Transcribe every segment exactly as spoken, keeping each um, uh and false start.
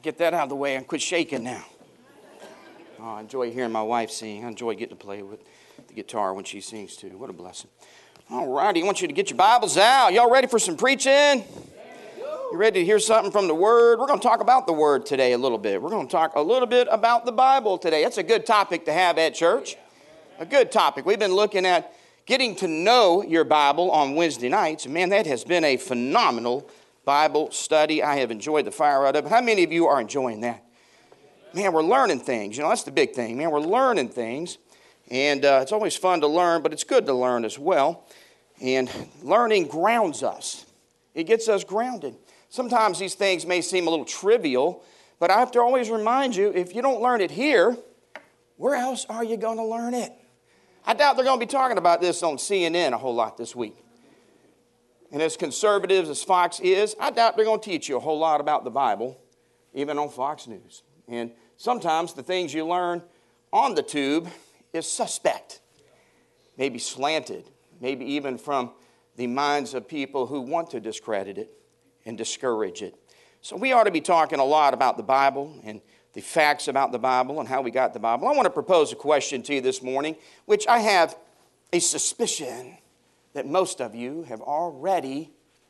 get that out of the way and quit shaking now. Oh, I enjoy hearing my wife sing. I enjoy getting to play with the guitar when she sings too. What a blessing. All righty, I want you to get your Bibles out. Y'all ready for some preaching? You ready to hear something from the Word? We're going to talk about the Word today a little bit. We're going to talk a little bit about the Bible today. That's a good topic to have at church. A good topic. We've been looking at getting to know your Bible on Wednesday nights. Man, that has been a phenomenal Bible study. I have enjoyed the fire out of it. How many of you are enjoying that? Man, we're learning things. You know, that's the big thing. Man, we're learning things. And uh, it's always fun to learn, but it's good to learn as well. And learning grounds us. It gets us grounded. Sometimes these things may seem a little trivial, but I have to always remind you, if you don't learn it here, where else are you going to learn it? I doubt they're going to be talking about this on C N N a whole lot this week. And as conservative as Fox is, I doubt they're going to teach you a whole lot about the Bible, even on Fox News. And sometimes the things you learn on the tube is suspect, maybe slanted, maybe even from the minds of people who want to discredit it and discourage it. So we ought to be talking a lot about the Bible and the facts about the Bible and how we got the Bible. I want to propose a question to you this morning, which I have a suspicion that most of you have already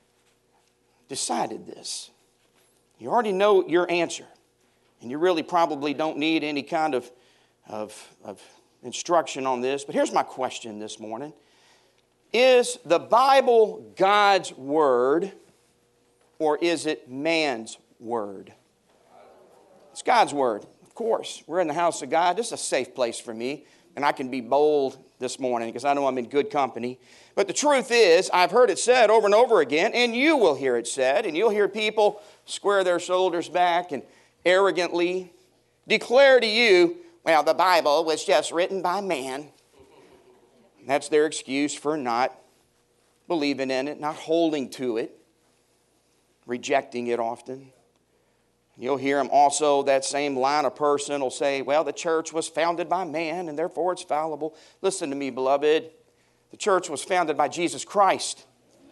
decided this. You already know your answer, and you really probably don't need any kind of, of, of instruction on this. But here's my question this morning. Is the Bible God's Word, or is it man's word? It's God's Word, of course. We're in the house of God. This is a safe place for me, and I can be bold this morning because I know I'm in good company. But the truth is, I've heard it said over and over again, and you will hear it said, and you'll hear people square their shoulders back and arrogantly declare to you, well, the Bible was just written by man. And that's their excuse for not believing in it, not holding to it, rejecting it often. You'll hear them also, that same line of person will say, well, the church was founded by man and therefore it's fallible. Listen to me, beloved. The church was founded by Jesus Christ.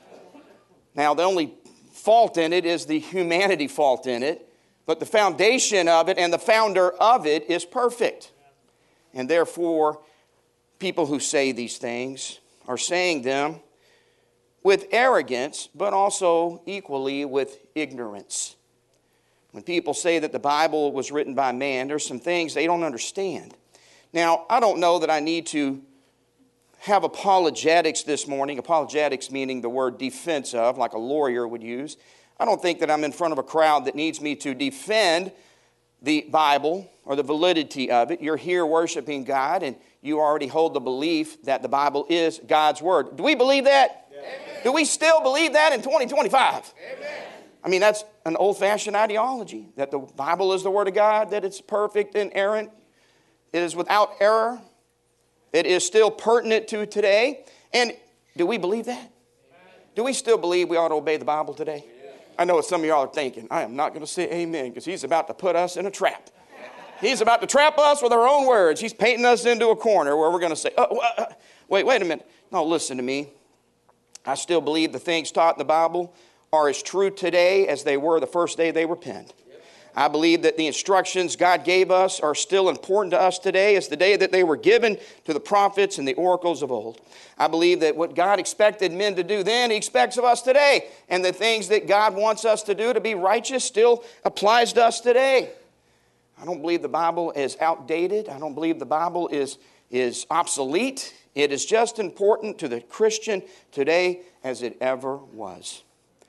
Now, the only fault in it is the humanity fault in it, but the foundation of it and the founder of it is perfect. And therefore, people who say these things are saying them with arrogance, but also equally with ignorance. When people say that the Bible was written by man, there's some things they don't understand. Now, I don't know that I need to have apologetics this morning. Apologetics meaning the word defense of, like a lawyer would use. I don't think that I'm in front of a crowd that needs me to defend the Bible or the validity of it. You're here worshiping God, and you already hold the belief that the Bible is God's Word. Do we believe that? Amen. Do we still believe that in twenty twenty-five? Amen. I mean, that's an old-fashioned ideology, that the Bible is the Word of God, that it's perfect and inerrant. It is without error. It is still pertinent to today. And do we believe that? Amen. Do we still believe we ought to obey the Bible today? Yeah. I know what some of y'all are thinking. I am not going to say amen because he's about to put us in a trap. He's about to trap us with our own words. He's painting us into a corner where we're going to say, oh, uh, wait, wait a minute. No, listen to me. I still believe the things taught in the Bible are as true today as they were the first day they were penned. I believe that the instructions God gave us are still important to us today as the day that they were given to the prophets and the oracles of old. I believe that what God expected men to do then, He expects of us today. And the things that God wants us to do to be righteous still applies to us today. I don't believe the Bible is outdated. I don't believe the Bible is, is obsolete. It is just important to the Christian today as it ever was.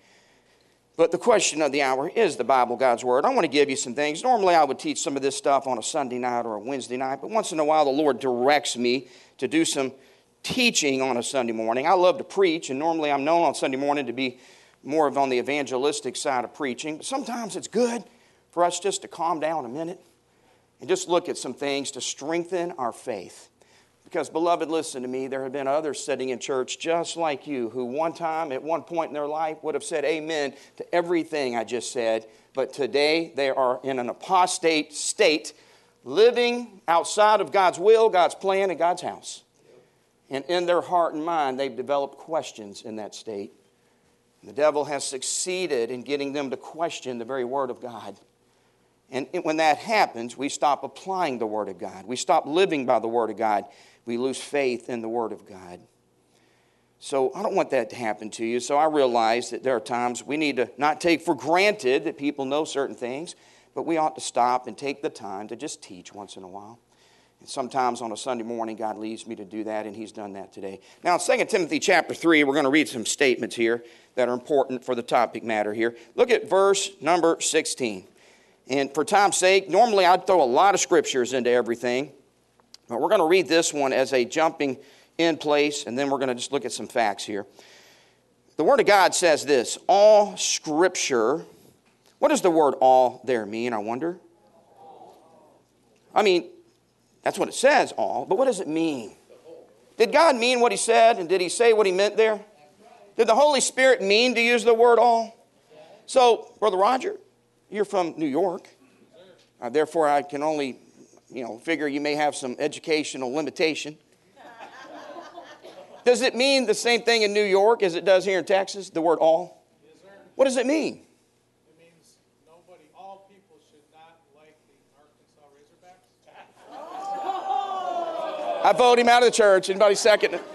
But the question of the hour, is the Bible God's Word? I want to give you some things. Normally I would teach some of this stuff on a Sunday night or a Wednesday night, but once in a while the Lord directs me to do some teaching on a Sunday morning. I love to preach, and normally I'm known on Sunday morning to be more of on the evangelistic side of preaching. But sometimes it's good for us just to calm down a minute and just look at some things to strengthen our faith. Because, beloved, listen to me, there have been others sitting in church just like you who one time, at one point in their life, would have said amen to everything I just said. But today, they are in an apostate state, living outside of God's will, God's plan, and God's house. And in their heart and mind, they've developed questions in that state. The devil has succeeded in getting them to question the very Word of God. And it, when that happens, we stop applying the Word of God. We stop living by the Word of God. We lose faith in the Word of God. So I don't want that to happen to you. So I realize that there are times we need to not take for granted that people know certain things, but we ought to stop and take the time to just teach once in a while. And sometimes on a Sunday morning, God leads me to do that, and He's done that today. Now, in Second Timothy chapter three, we're going to read some statements here that are important for the topic matter here. Look at verse number sixteen. And for time's sake, normally I'd throw a lot of scriptures into everything, but we're going to read this one as a jumping in place, and then we're going to just look at some facts here. The Word of God says this, all Scripture. What does the word all there mean, I wonder? I mean, that's what it says, all, but what does it mean? Did God mean what He said, and did He say what He meant there? Did the Holy Spirit mean to use the word all? So, Brother Roger, you're from New York. Uh, therefore, I can only, you know, figure you may have some educational limitation. Does it mean the same thing in New York as it does here in Texas, the word all? Yes, sir. What does it mean? It means nobody, all people should not like the Arkansas Razorbacks. I vote him out of the church. Anybody second it?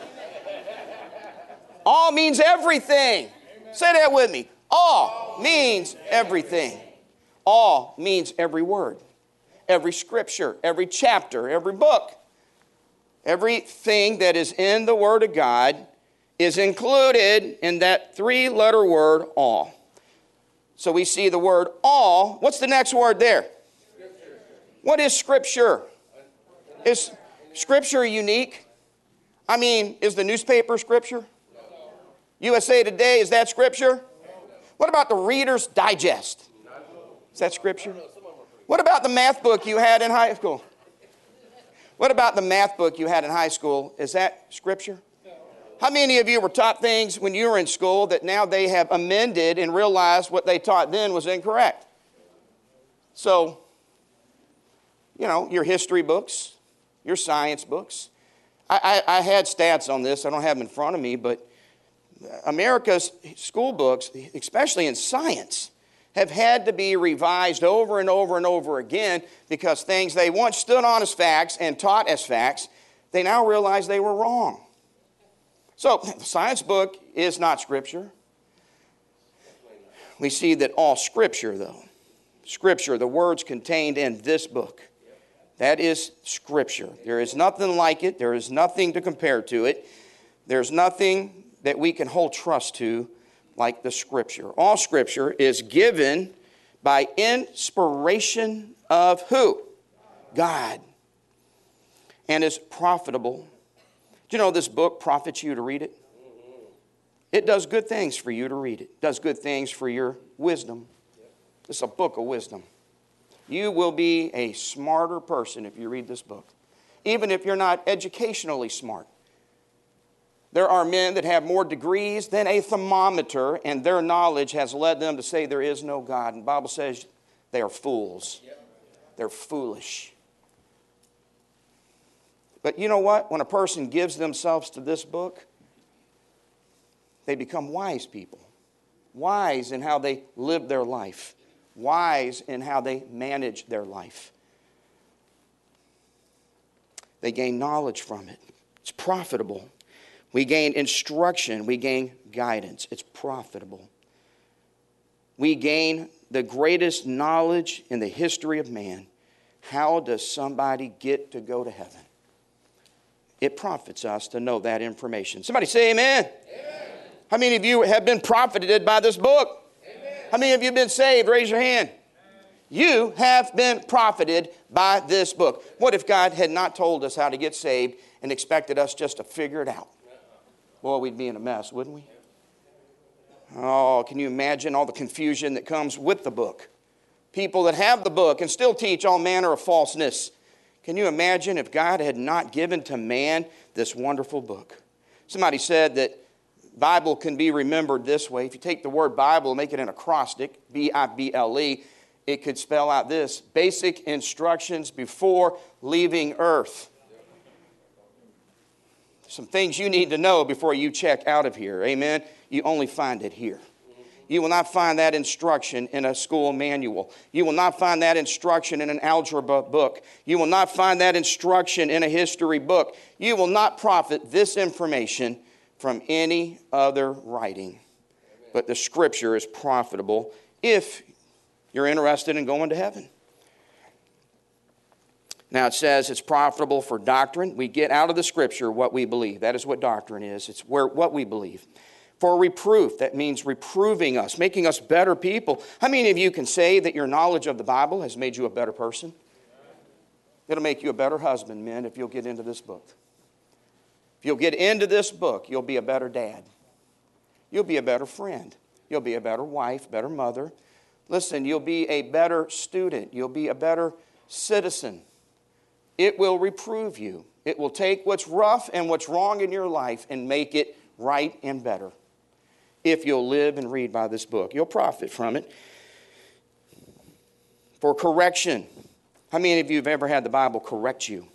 All means everything. Amen. Say that with me. All, all means everything. everything. All means every word, every scripture, every chapter, every book. Everything that is in the Word of God is included in that three-letter word, all. So we see the word all. What's the next word there? Scripture. What is Scripture? Is Scripture unique? I mean, is the newspaper Scripture? No. U S A Today, is that Scripture? No. What about the Reader's Digest? No. Is that Scripture? What about the math book you had in high school? What about the math book you had in high school? Is that Scripture? No. How many of you were taught things when you were in school that now they have amended and realized what they taught then was incorrect? So, you know, your history books, your science books. I, I, I had stats on this. I don't have them in front of me, but America's school books, especially in science, have had to be revised over and over and over again because things they once stood on as facts and taught as facts, they now realize they were wrong. So the science book is not Scripture. We see that all Scripture, though, Scripture, the words contained in this book, that is Scripture. There is nothing like it. There is nothing to compare to it. There's nothing that we can hold trust to like the Scripture. All Scripture is given by inspiration of who? God. And is profitable. Do you know this book profits you to read it? It does good things for you to read it. It does good things for your wisdom. It's a book of wisdom. You will be a smarter person if you read this book. Even if you're not educationally smart. There are men that have more degrees than a thermometer, and their knowledge has led them to say there is no God. And the Bible says they are fools. Yep. They're foolish. But you know what? When a person gives themselves to this book, they become wise people. Wise in how they live their life. Wise in how they manage their life. They gain knowledge from it. It's profitable. We gain instruction. We gain guidance. It's profitable. We gain the greatest knowledge in the history of man. How does somebody get to go to heaven? It profits us to know that information. Somebody say amen. Amen. How many of you have been profited by this book? Amen. How many of you have been saved? Raise your hand. Amen. You have been profited by this book. What if God had not told us how to get saved and expected us just to figure it out? Boy, we'd be in a mess, wouldn't we? Oh, can you imagine all the confusion that comes with the book? People that have the book and still teach all manner of falseness. Can you imagine if God had not given to man this wonderful book? Somebody said that Bible can be remembered this way. If you take the word Bible and make it an acrostic, B I B L E, it could spell out this: basic instructions before leaving earth. Some things you need to know before you check out of here. Amen? You only find it here. You will not find that instruction in a school manual. You will not find that instruction in an algebra book. You will not find that instruction in a history book. You will not profit this information from any other writing. But the Scripture is profitable if you're interested in going to heaven. Now it says it's profitable for doctrine. We get out of the Scripture what we believe. That is what doctrine is. It's where what we believe. For reproof, that means reproving us, making us better people. How many of you can say that your knowledge of the Bible has made you a better person? It'll make you a better husband, men, if you'll get into this book. If you'll get into this book, you'll be a better dad. You'll be a better friend. You'll be a better wife, better mother. Listen, you'll be a better student. You'll be a better citizen. It will reprove you. It will take what's rough and what's wrong in your life and make it right and better. If you'll live and read by this book, you'll profit from it. For correction. How many of you have ever had the Bible correct you?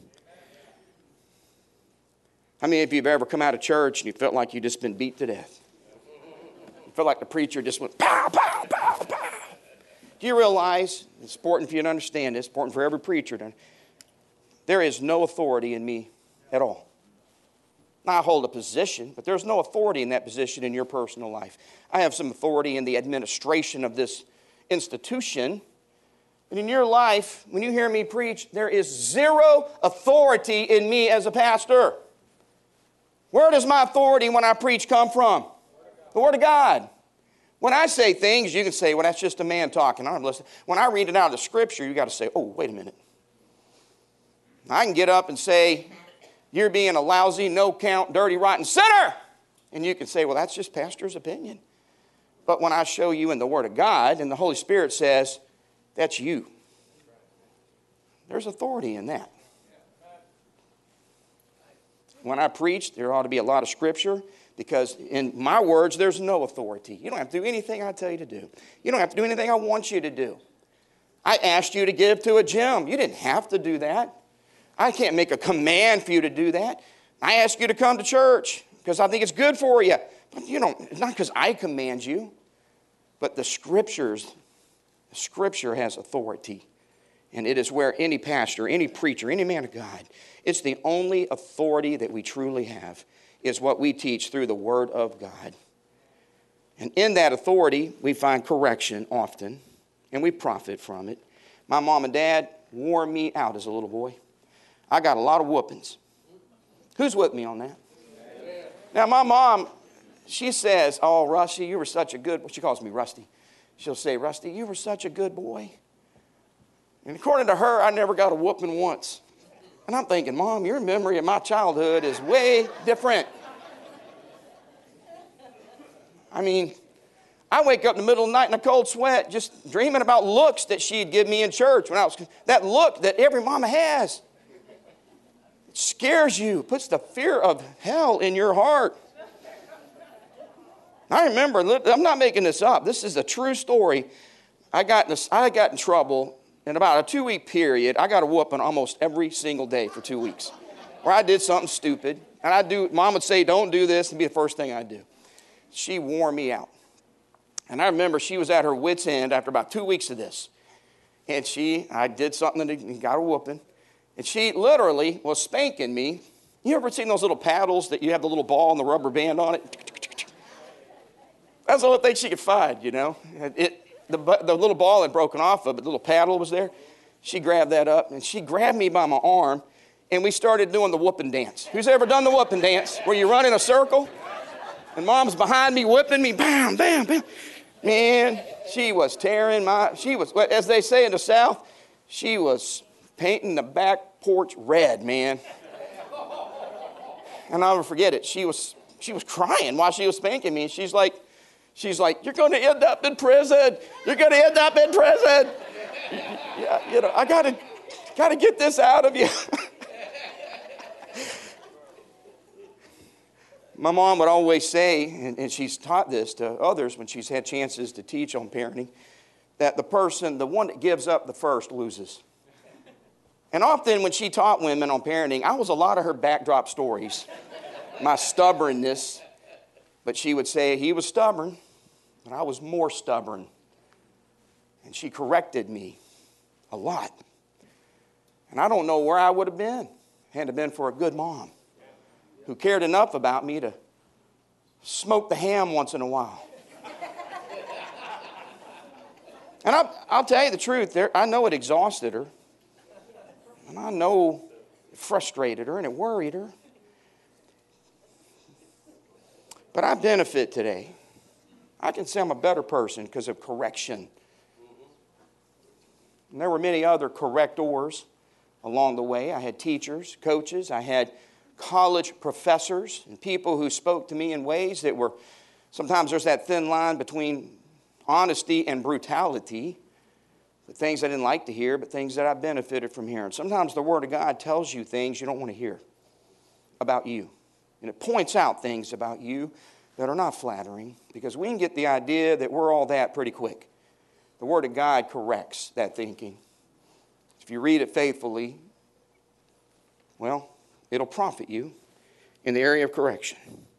How many of you have ever come out of church and you felt like you'd just been beat to death? You felt like the preacher just went pow, pow, pow, pow. Do you realize, it's important for you to understand this, it's important for every preacher to understand, there is no authority in me at all. Now, I hold a position, but there's no authority in that position in your personal life. I have some authority in the administration of this institution. But in your life, when you hear me preach, there is zero authority in me as a pastor. Where does my authority when I preach come from? The Word of God. When I say things, you can say, well, that's just a man talking. I'm listening. When I read it out of the Scripture, you got to say, oh, wait a minute. I can get up and say, you're being a lousy, no-count, dirty, rotten sinner. And you can say, well, that's just pastor's opinion. But when I show you in the Word of God, and the Holy Spirit says, that's you. There's authority in that. When I preach, there ought to be a lot of Scripture, because in my words, there's no authority. You don't have to do anything I tell you to do. You don't have to do anything I want you to do. I asked you to give to a gym. You didn't have to do that. I can't make a command for you to do that. I ask you to come to church because I think it's good for you. But you don't, it's not because I command you, but the Scriptures, the Scripture has authority. And it is where any pastor, any preacher, any man of God, it's the only authority that we truly have is what we teach through the Word of God. And in that authority, we find correction often, and we profit from it. My mom and dad wore me out as a little boy. I got a lot of whoopings. Who's with me on that? Now, my mom, she says, oh, Rusty, you were such a good, she calls me Rusty. She'll say, Rusty, you were such a good boy. And according to her, I never got a whooping once. And I'm thinking, Mom, your memory of my childhood is way different. I mean, I wake up in the middle of the night in a cold sweat just dreaming about looks that she'd give me in church when I was, that look that every mama has. It scares you, puts the fear of hell in your heart. I remember, I'm not making this up. This is a true story. I got in, a, I got in trouble in about a two-week period. I got a whooping almost every single day for two weeks where I did something stupid. And I do. Mom would say, don't do this, and be the first thing I do. She wore me out. And I remember she was at her wit's end after about two weeks of this. And she, I did something and got a whooping. And she literally was spanking me. You ever seen those little paddles that you have the little ball and the rubber band on it? That's the only thing she could find, you know. It, the, the little ball had broken off of it, the little paddle was there. She grabbed that up, and she grabbed me by my arm, and we started doing the whooping dance. Who's ever done the whooping dance where you run in a circle? And Mom's behind me whipping me, bam, bam, bam. Man, she was tearing my, she was, as they say in the South, she was painting the back porch red, man. And I'll never forget it. She was she was crying while she was spanking me. And she's like, she's like, you're going to end up in prison. You're going to end up in prison. Yeah, you know, I gotta gotta get this out of you. My mom would always say, and, and she's taught this to others when she's had chances to teach on parenting, that the person, the one that gives up the first, loses. And often when she taught women on parenting, I was a lot of her backdrop stories, my stubbornness. But she would say, he was stubborn. but I was more stubborn. And she corrected me a lot. And I don't know where I would have been had it been for a good mom who cared enough about me to smoke the ham once in a while. And I'll, I'll tell you the truth, there, I know it exhausted her. And I know it frustrated her and it worried her. But I benefit today. I can say I'm a better person because of correction. And there were many other correctors along the way. I had teachers, coaches, I had college professors, and people who spoke to me in ways that were, sometimes there's that thin line between honesty and brutality, but things I didn't like to hear, but things that I benefited from hearing. Sometimes the Word of God tells you things you don't want to hear about you. And it points out things about you that are not flattering, because we can get the idea that we're all that pretty quick. The Word of God corrects that thinking. If you read it faithfully, well, it'll profit you in the area of correction.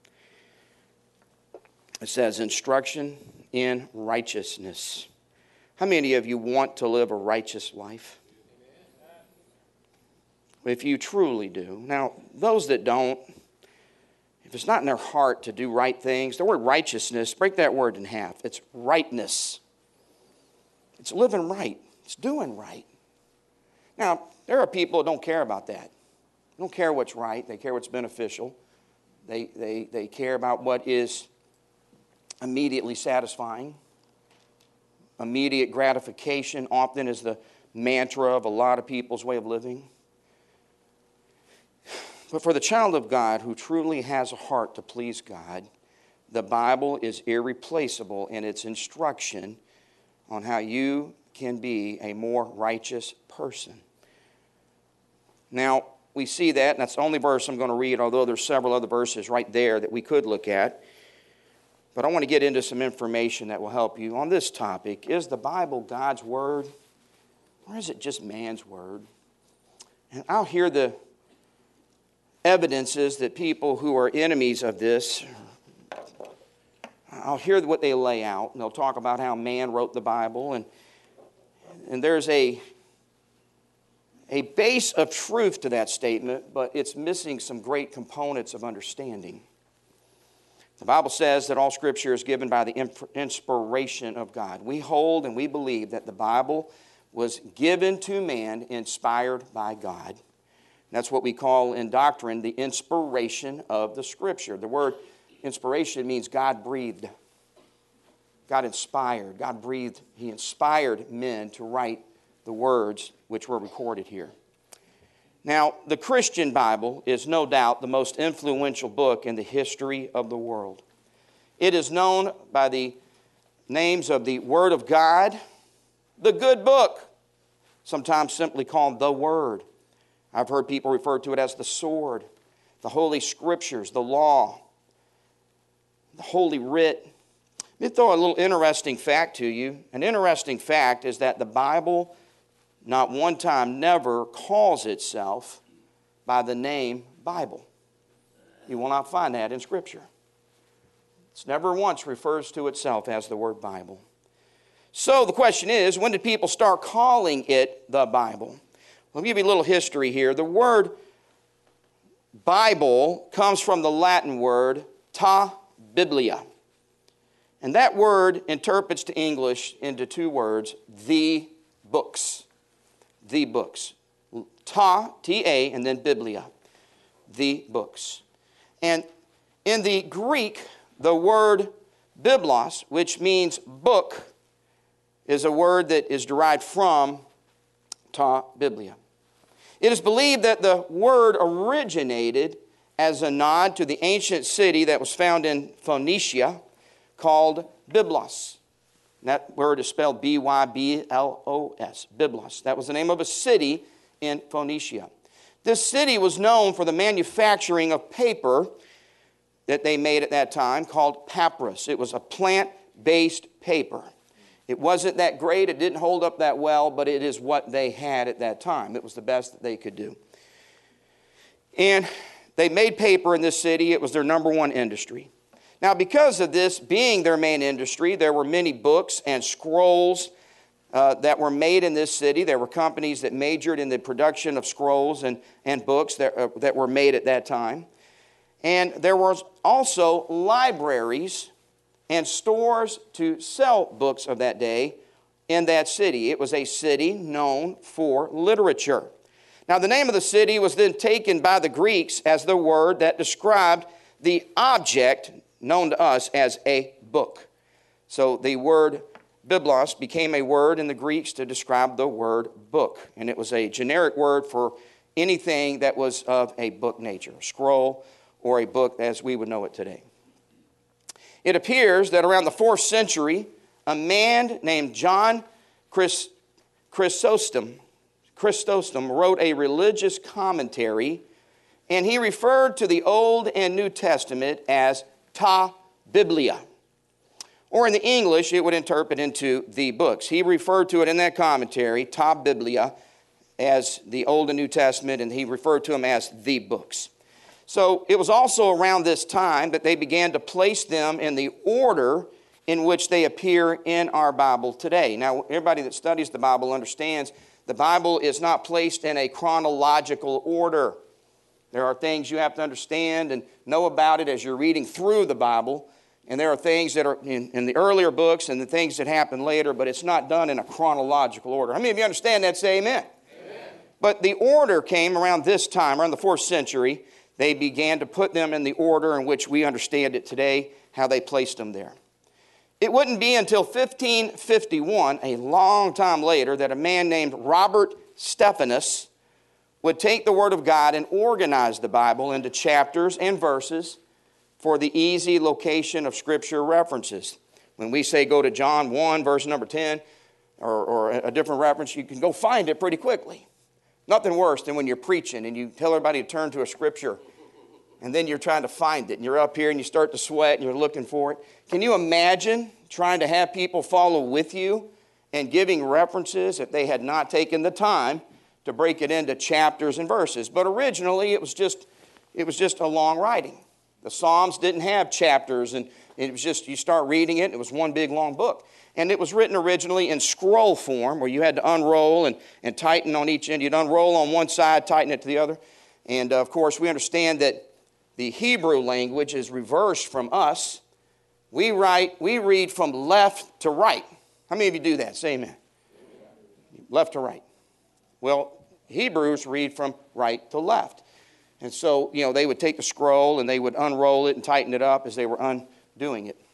It says, instruction in righteousness. How many of you want to live a righteous life? If you truly do. Now, those that don't, if it's not in their heart to do right things, the word righteousness, break that word in half. It's rightness. It's living right. It's doing right. Now, there are people who don't care about that. They don't care what's right. They care what's beneficial. They, they, they care about what is immediately satisfying. Immediate gratification often is the mantra of a lot of people's way of living. But for the child of God who truly has a heart to please God, the Bible is irreplaceable in its instruction on how you can be a more righteous person. Now, we see that, and that's the only verse I'm going to read, although there's several other verses right there that we could look at. But I want to get into some information that will help you on this topic. Is the Bible God's Word, or is it just man's word? And I'll hear the evidences that people who are enemies of this, I'll hear what they lay out, and they'll talk about how man wrote the Bible, and and there's a a base of truth to that statement, but it's missing some great components of understanding. The Bible says that all Scripture is given by the inspiration of God. We hold and we believe that the Bible was given to man, inspired by God. That's what we call in doctrine the inspiration of the Scripture. The word inspiration means God breathed. God inspired. God breathed. He inspired men to write the words which were recorded here. Now, the Christian Bible is no doubt the most influential book in the history of the world. It is known by the names of the Word of God, the good book, sometimes simply called the Word. I've heard people refer to it as the sword, the Holy Scriptures, the law, the Holy Writ. Let me throw a little interesting fact to you. An interesting fact is that the Bible not one time, never calls itself by the name Bible. You will not find that in Scripture. It's never once refers to itself as the word Bible. So the question is, when did people start calling it the Bible? Let me give you a little history here. The word Bible comes from the Latin word ta biblia. And that word interprets to English into two words, the books. The books. Ta, T A, and then Biblia. The books. And in the Greek, the word biblos, which means book, is a word that is derived from ta biblia. It is believed that the word originated as a nod to the ancient city that was found in Phoenicia called Byblos. That word is spelled B Y B L O S, Byblos. That was the name of a city in Phoenicia. This city was known for the manufacturing of paper that they made at that time called papyrus. It was a plant-based paper. It wasn't that great, it didn't hold up that well, but it is what they had at that time. It was the best that they could do. And they made paper in this city. It was their number one industry. Now, because of this being their main industry, there were many books and scrolls uh, that were made in this city. There were companies that majored in the production of scrolls and, and books that, uh, that were made at that time. And there was also libraries and stores to sell books of that day in that city. It was a city known for literature. Now, the name of the city was then taken by the Greeks as the word that described the object known to us as a book. So the word biblos became a word in the Greeks to describe the word book. And it was a generic word for anything that was of a book nature, a scroll or a book as we would know it today. It appears that around the fourth century, a man named John Chris, Chrysostom, Chrysostom wrote a religious commentary, and he referred to the Old and New Testament as ta Biblia. Or in the English, it would interpret into the books. He referred to it in that commentary, ta Biblia, as the Old and New Testament, and he referred to them as the books. So it was also around this time that they began to place them in the order in which they appear in our Bible today. Now, everybody that studies the Bible understands the Bible is not placed in a chronological order. There are things you have to understand and know about it as you're reading through the Bible. And there are things that are in, in the earlier books and the things that happen later, but it's not done in a chronological order. How many of you understand that? Say amen. Amen. But the order came around this time, around the fourth century. They began to put them in the order in which we understand it today, how they placed them there. It wouldn't be until fifteen fifty-one, a long time later, that a man named Robert Stephanus would take the Word of God and organize the Bible into chapters and verses for the easy location of Scripture references. When we say go to John one, verse number ten, or, or a different reference, you can go find it pretty quickly. Nothing worse than when you're preaching and you tell everybody to turn to a Scripture, and then you're trying to find it, and you're up here and you start to sweat and you're looking for it. Can you imagine trying to have people follow with you and giving references if they had not taken the time to break it into chapters and verses? But originally it was just it was just a long writing. The Psalms didn't have chapters, and it was just you start reading it, and it was one big long book. And it was written originally in scroll form, where you had to unroll and, and tighten on each end. You'd unroll on one side, tighten it to the other. And, uh, of course, we understand that the Hebrew language is reversed from us. We write, we read from left to right. How many of you do that? Say amen. Left to right. Well, Hebrews read from right to left. And so, you know, they would take the scroll and they would unroll it and tighten it up as they were undoing it.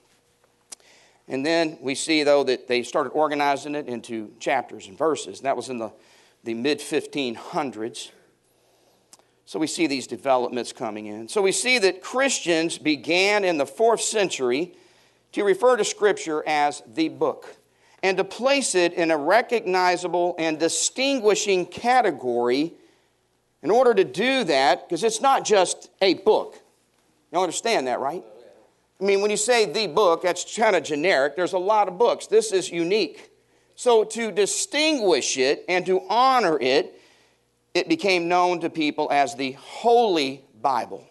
And then we see, though, that they started organizing it into chapters and verses. And that was in the, the mid fifteen hundreds. So we see these developments coming in. So we see that Christians began in the fourth century to refer to Scripture as the book and to place it in a recognizable and distinguishing category. In order to do that, because it's not just a book. You understand that, right? I mean, when you say the book, that's kind of generic. There's a lot of books. This is unique. So to distinguish it and to honor it, it became known to people as the Holy Bible.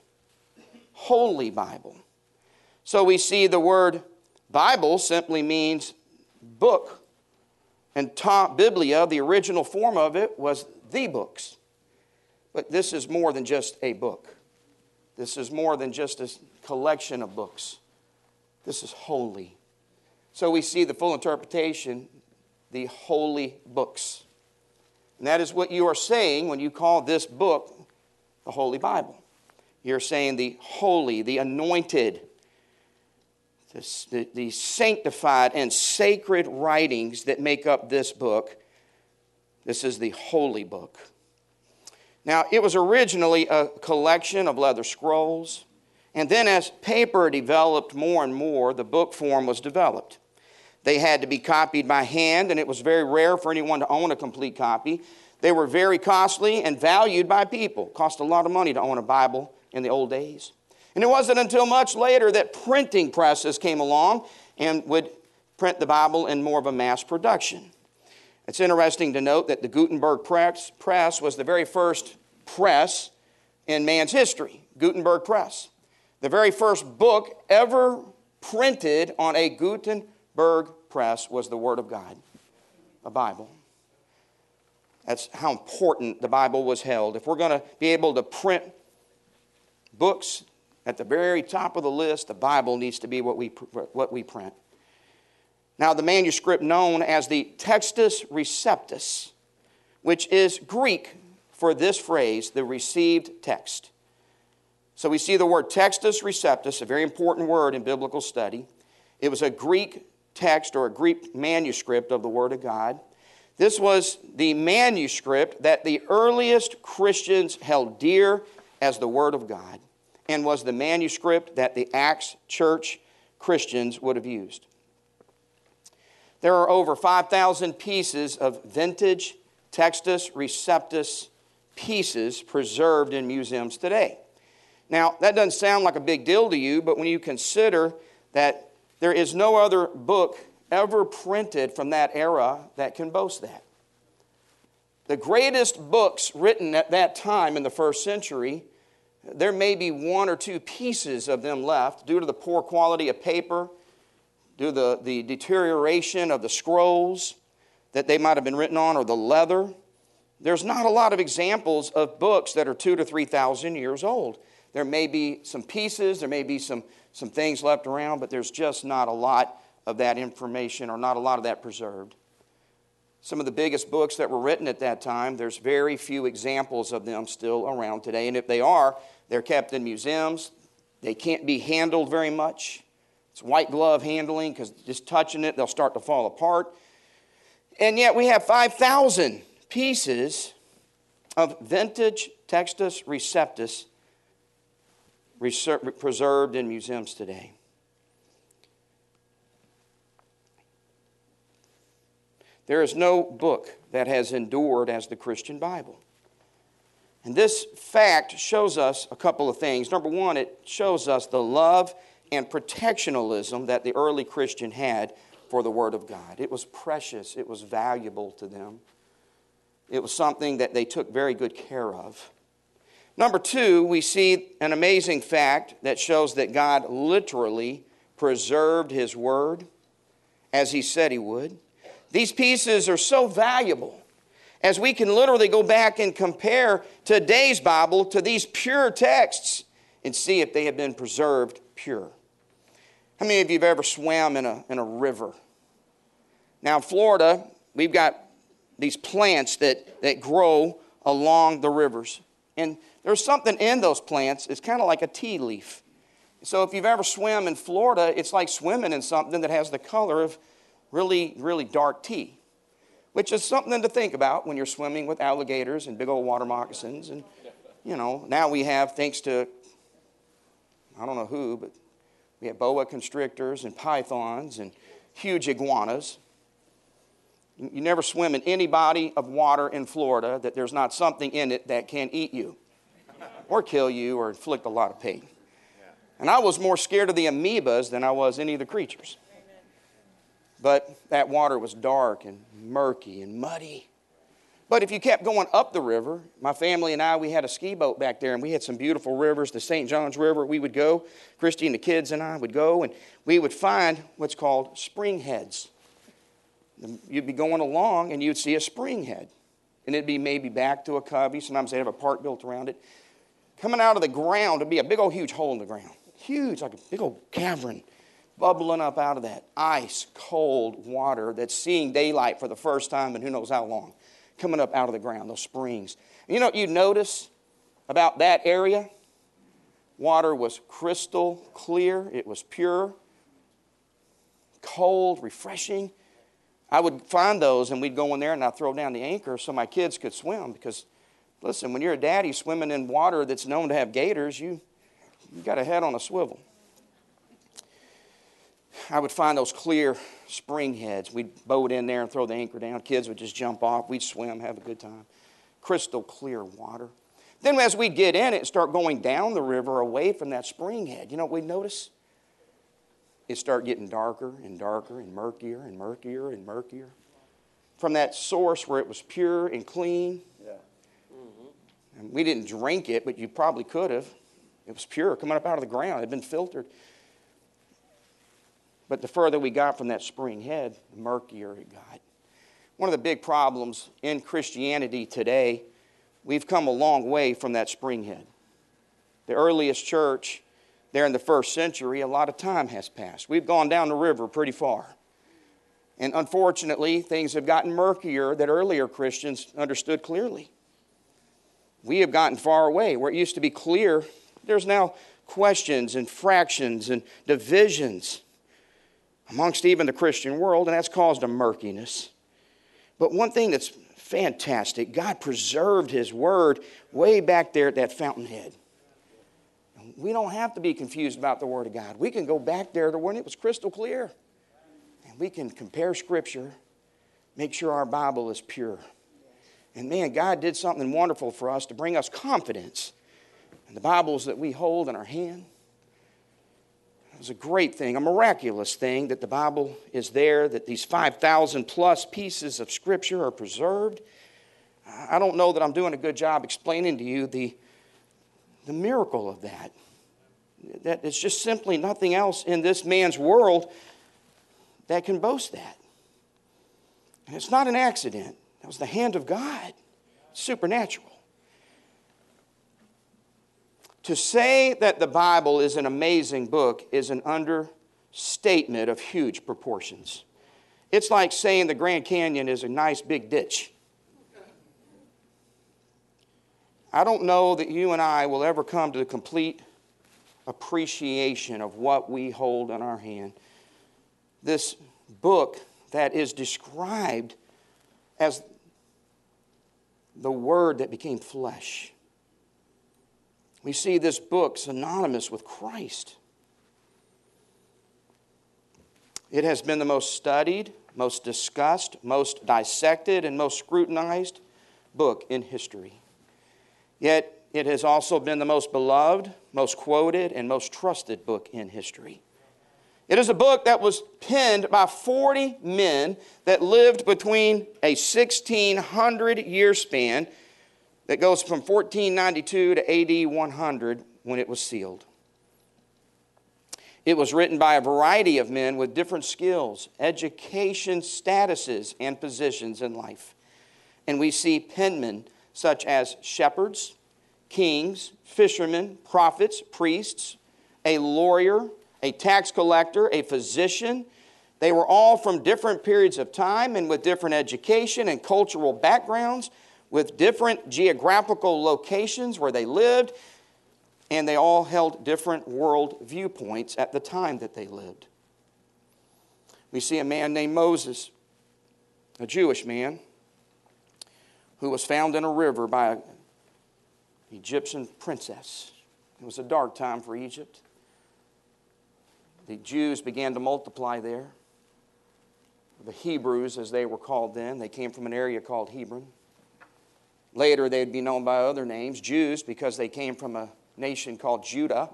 Holy Bible. So we see the word Bible simply means book. And ta Biblia, the original form of it, was the books. But this is more than just a book. This is more than just a collection of books. This is holy. So we see the full interpretation, the holy books. And that is what you are saying when you call this book the Holy Bible. You're saying the holy, the anointed, the, the, the sanctified and sacred writings that make up this book. This is the holy book. Now, it was originally a collection of leather scrolls, and then as paper developed more and more, the book form was developed. They had to be copied by hand, and it was very rare for anyone to own a complete copy. They were very costly and valued by people. It cost a lot of money to own a Bible in the old days. And it wasn't until much later that printing presses came along and would print the Bible in more of a mass production. It's interesting to note that the Gutenberg press, press was the very first press in man's history, Gutenberg press. The very first book ever printed on a Gutenberg press was the Word of God, a Bible. That's how important the Bible was held. If we're going to be able to print books at the very top of the list, the Bible needs to be what we, what we print. Now, the manuscript known as the Textus Receptus, which is Greek for this phrase, the received text. So we see the word Textus Receptus, a very important word in biblical study. It was a Greek text or a Greek manuscript of the Word of God. This was the manuscript that the earliest Christians held dear as the Word of God, and was the manuscript that the Acts church Christians would have used. There are over five thousand pieces of vintage Textus Receptus pieces preserved in museums today. Now, that doesn't sound like a big deal to you, but when you consider that there is no other book ever printed from that era that can boast that. The greatest books written at that time in the first century, there may be one or two pieces of them left due to the poor quality of paper, due to the, the deterioration of the scrolls that they might have been written on, or the leather. There's not a lot of examples of books that are two to three thousand years old. There may be some pieces, there may be some, some things left around, but there's just not a lot of that information, or not a lot of that preserved. Some of the biggest books that were written at that time, there's very few examples of them still around today. And if they are, they're kept in museums. They can't be handled very much. It's white glove handling, because just touching it, they'll start to fall apart. And yet we have five thousand pieces of vintage Textus Receptus preserved in museums today. There is no book that has endured as the Christian Bible. And this fact shows us a couple of things. Number one, it shows us the love and protectionalism that the early Christian had for the Word of God. It was precious. It was valuable to them. It was something that they took very good care of. Number two, we see an amazing fact that shows that God literally preserved His Word as He said He would. These pieces are so valuable, as we can literally go back and compare today's Bible to these pure texts and see if they have been preserved pure. How many of you have ever swam in a, in a river? Now in Florida, we've got these plants that, that grow along the rivers. And there's something in those plants, it's kind of like a tea leaf. So if you've ever swam in Florida, it's like swimming in something that has the color of really, really dark tea, which is something to think about when you're swimming with alligators and big old water moccasins. And, you know, now we have, thanks to, I don't know who, but we have boa constrictors and pythons and huge iguanas. You never swim in any body of water in Florida that there's not something in it that can eat you or kill you or inflict a lot of pain. And I was more scared of the amoebas than I was any of the creatures. But that water was dark and murky and muddy. But if you kept going up the river, my family and I, we had a ski boat back there, and we had some beautiful rivers, the Saint Johns River. We would go, Christy and the kids and I would go, and we would find what's called spring heads. You'd be going along, and you'd see a spring head. And it'd be maybe back to a cubby. Sometimes they'd have a park built around it. Coming out of the ground, it'd be a big old huge hole in the ground. Huge, like a big old cavern. Bubbling up out of that ice cold water that's seeing daylight for the first time in who knows how long, coming up out of the ground, those springs. And you know what you notice about that area? Water was crystal clear. It was pure, cold, refreshing. I would find those, and we'd go in there, and I'd throw down the anchor so my kids could swim. Because, listen, when you're a daddy swimming in water that's known to have gators, you, you got a head on a swivel. I would find those clear spring heads. We'd boat in there and throw the anchor down. Kids would just jump off. We'd swim, have a good time. Crystal clear water. Then as we'd get in it and start going down the river away from that spring head, you know what we'd notice? It'd start getting darker and darker and murkier and murkier and murkier. From that source where it was pure and clean. Yeah. Mm-hmm. And we didn't drink it, but you probably could have. It was pure, coming up out of the ground. It had been filtered. But the further we got from that spring head, the murkier it got. One of the big problems in Christianity today, we've come a long way from that spring head. The earliest church there in the first century, a lot of time has passed. We've gone down the river pretty far. And unfortunately, things have gotten murkier that earlier Christians understood clearly. We have gotten far away. Where it used to be clear, there's now questions and fractions and divisions amongst even the Christian world, and that's caused a murkiness. But one thing that's fantastic, God preserved His Word way back there at that fountainhead. We don't have to be confused about the Word of God. We can go back there to when it was crystal clear. And we can compare Scripture, make sure our Bible is pure. And man, God did something wonderful for us to bring us confidence in the Bibles that we hold in our hand. It was a great thing, a miraculous thing that the Bible is there, that these five thousand plus pieces of Scripture are preserved. I don't know that I'm doing a good job explaining to you the, the miracle of that. That it's just simply nothing else in this man's world that can boast that. And it's not an accident. That was the hand of God. It's supernatural. To say that the Bible is an amazing book is an understatement of huge proportions. It's like saying the Grand Canyon is a nice big ditch. I don't know that you and I will ever come to the complete appreciation of what we hold in our hand. This book that is described as the Word that became flesh. We see this book synonymous with Christ. It has been the most studied, most discussed, most dissected, and most scrutinized book in history. Yet it has also been the most beloved, most quoted, and most trusted book in history. It is a book that was penned by forty men that lived between a sixteen hundred year span that goes from fourteen ninety-two to A D one hundred when it was sealed. It was written by a variety of men with different skills, education statuses, and positions in life. And we see penmen such as shepherds, kings, fishermen, prophets, priests, a lawyer, a tax collector, a physician. They were all from different periods of time and with different education and cultural backgrounds, with different geographical locations where they lived, and they all held different world viewpoints at the time that they lived. We see a man named Moses, a Jewish man, who was found in a river by an Egyptian princess. It was a dark time for Egypt. The Jews began to multiply there. The Hebrews, as they were called then, they came from an area called Hebron. Later, they'd be known by other names, Jews, because they came from a nation called Judah.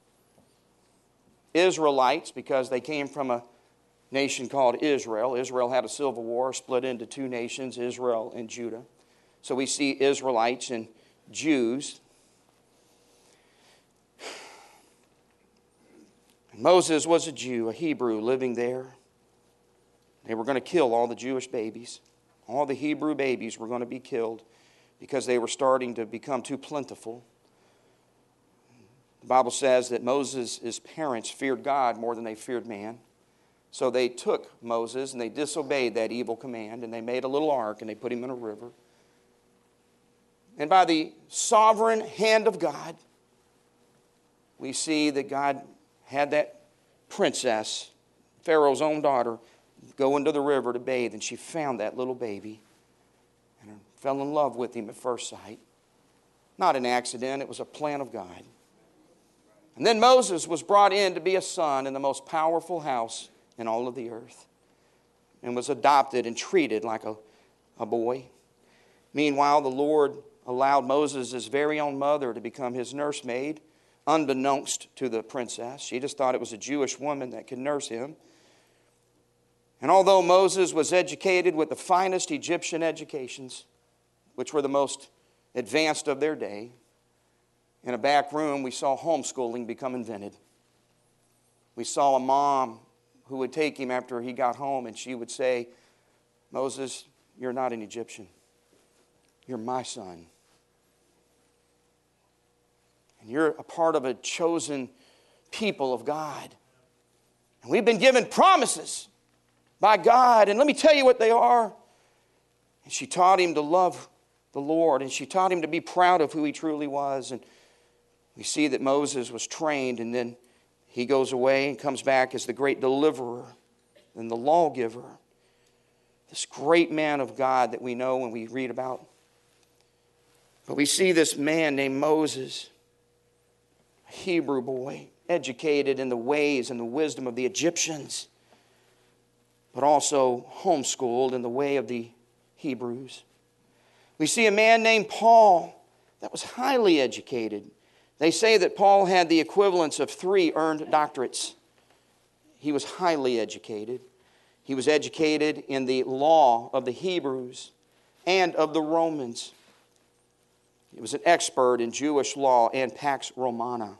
Israelites, because they came from a nation called Israel. Israel had a civil war, split into two nations, Israel and Judah. So we see Israelites and Jews. Moses was a Jew, a Hebrew, living there. They were going to kill all the Jewish babies. All the Hebrew babies were going to be killed because they were starting to become too plentiful. The Bible says that Moses' parents feared God more than they feared man. So they took Moses and they disobeyed that evil command, and they made a little ark and they put him in a river. And by the sovereign hand of God, we see that God had that princess, Pharaoh's own daughter, go into the river to bathe, and she found that little baby and fell in love with him at first sight. Not an accident, it was a plan of God. And then Moses was brought in to be a son in the most powerful house in all of the earth, and was adopted and treated like a, a boy. Meanwhile, the Lord allowed Moses' very own mother to become his nursemaid, unbeknownst to the princess. She just thought it was a Jewish woman that could nurse him. And although Moses was educated with the finest Egyptian educations, which were the most advanced of their day, In a back room, we saw homeschooling become invented. We saw a mom who would take him after he got home and she would say, Moses, you're not an Egyptian. You're my son. And you're a part of a chosen people of God. And we've been given promises by God. And let me tell you what they are. And she taught him to love the Lord. And she taught him to be proud of who he truly was. And we see that Moses was trained, and then he goes away and comes back as the great deliverer and the lawgiver. This great man of God that we know and we read about. But we see this man named Moses, a Hebrew boy, educated in the ways and the wisdom of the Egyptians, but also homeschooled in the way of the Hebrews. We see a man named Paul that was highly educated. They say that Paul had the equivalence of three earned doctorates. He was highly educated. He was educated in the law of the Hebrews and of the Romans. He was an expert in Jewish law and Pax Romana.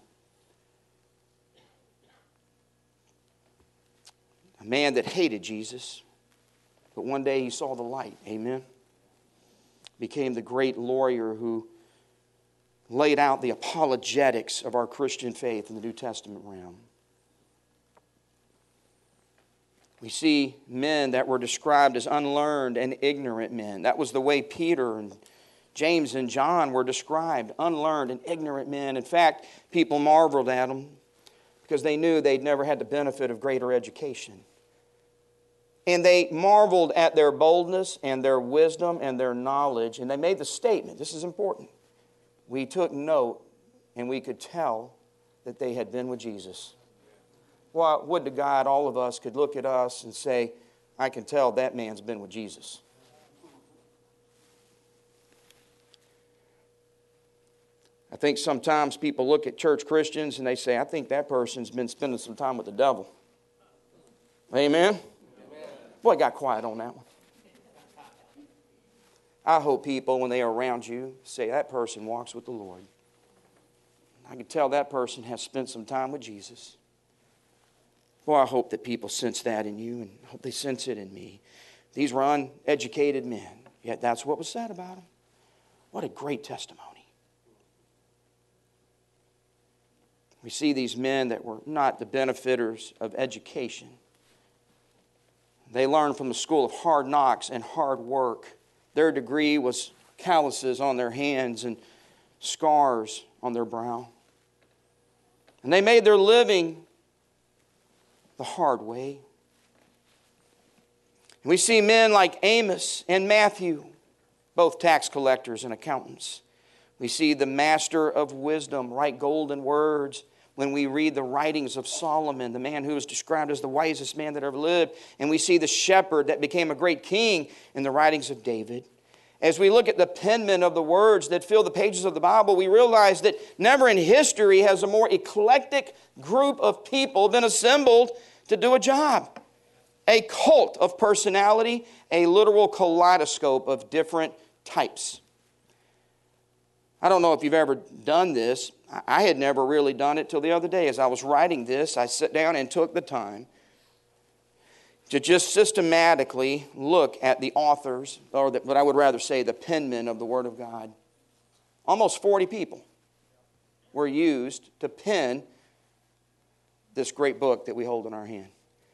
A man that hated Jesus, but one day he saw the light. Amen. Became the great lawyer who laid out the apologetics of our Christian faith in the New Testament realm. We see men that were described as unlearned and ignorant men. That was the way Peter and James and John were described, unlearned and ignorant men. In fact, people marveled at them because they knew they'd never had the benefit of greater education. And they marveled at their boldness and their wisdom and their knowledge. And they made the statement, this is important. We took note and we could tell that they had been with Jesus. Well, would to God all of us could look at us and say, I can tell that man's been with Jesus. I think sometimes people look at church Christians and they say, I think that person's been spending some time with the devil. Amen? Amen. Boy, got quiet on that one. I hope people, when they are around you, say that person walks with the Lord. I can tell that person has spent some time with Jesus. Well, I hope that people sense that in you, and I hope they sense it in me. These were uneducated men, yet that's what was said about them. What a great testimony. We see these men that were not the benefiters of education. They learned from the school of hard knocks and hard work. Their degree was calluses on their hands and scars on their brow. And they made their living the hard way. And we see men like Amos and Matthew, both tax collectors and accountants. We see the master of wisdom write golden words when we read the writings of Solomon, the man who was described as the wisest man that ever lived. And we see the shepherd that became a great king in the writings of David. As we look at the penman of the words that fill the pages of the Bible, we realize that never in history has a more eclectic group of people been assembled to do a job. A cult of personality, a literal kaleidoscope of different types. I don't know if you've ever done this. I had never really done it till the other day. As I was writing this, I sat down and took the time to just systematically look at the authors, or the, what I would rather say, the penmen of the Word of God. Almost forty people were used to pen this great book that we hold in our hand.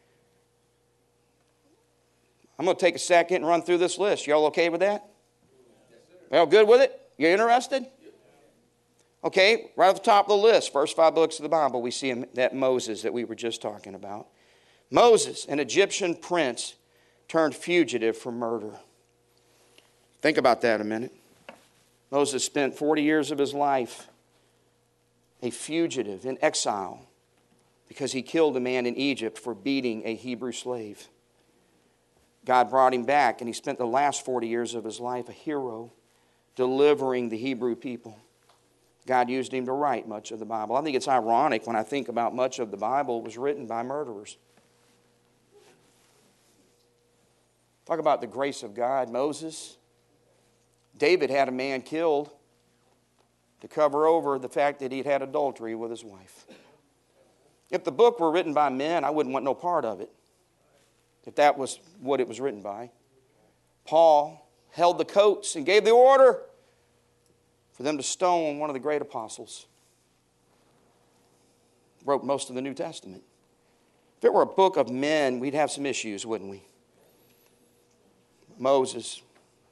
I'm going to take a second and run through this list. Y'all okay with that? Yes, sir. Y'all good with it? You interested? Okay, right at the top of the list, first five books of the Bible, we see that Moses that we were just talking about. Moses, an Egyptian prince, turned fugitive for murder. Think about that a minute. Moses spent forty years of his life a fugitive in exile because he killed a man in Egypt for beating a Hebrew slave. God brought him back, and he spent the last forty years of his life a hero, delivering the Hebrew people. God used him to write much of the Bible. I think it's ironic when I think about much of the Bible was written by murderers. Talk about the grace of God. Moses, David had a man killed to cover over the fact that he'd had adultery with his wife. If the book were written by men, I wouldn't want no part of it, if that was what it was written by. Paul held the coats and gave the order for them to stone one of the great apostles. Wrote most of the New Testament. If it were a book of men, we'd have some issues, wouldn't we? Moses.